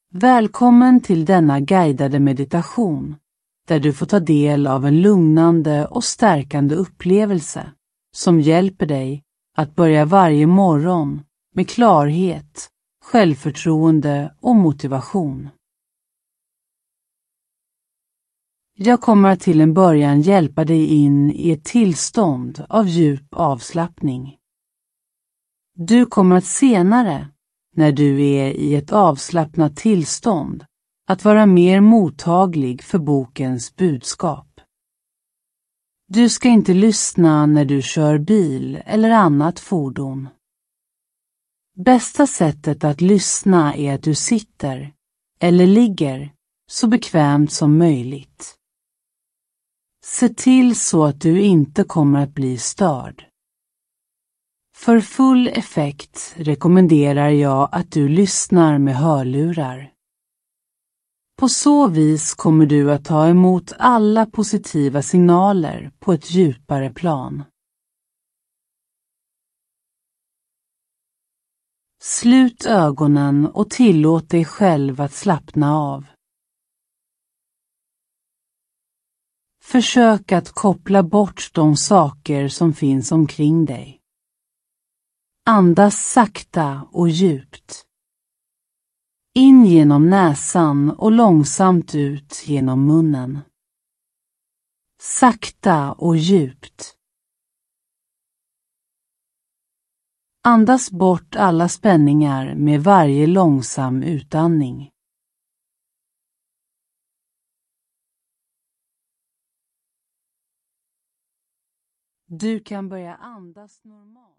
Välkommen till denna guidade meditation där du får ta del av en lugnande och stärkande upplevelse som hjälper dig att börja varje morgon med klarhet, självförtroende och motivation. Jag kommer att till en början hjälpa dig in i ett tillstånd av djup avslappning. Du kommer att senare, när du är i ett avslappnat tillstånd, att vara mer mottaglig för bokens budskap. Du ska inte lyssna när du kör bil eller annat fordon. Bästa sättet att lyssna är att du sitter eller ligger så bekvämt som möjligt. Se till så att du inte kommer att bli störd. För full effekt rekommenderar jag att du lyssnar med hörlurar. På så vis kommer du att ta emot alla positiva signaler på ett djupare plan. Slut ögonen och tillåt dig själv att slappna av. Försök att koppla bort de saker som finns omkring dig. Andas sakta och djupt. In genom näsan och långsamt ut genom munnen. Sakta och djupt. Andas bort alla spänningar med varje långsam utandning. Du kan börja andas normalt.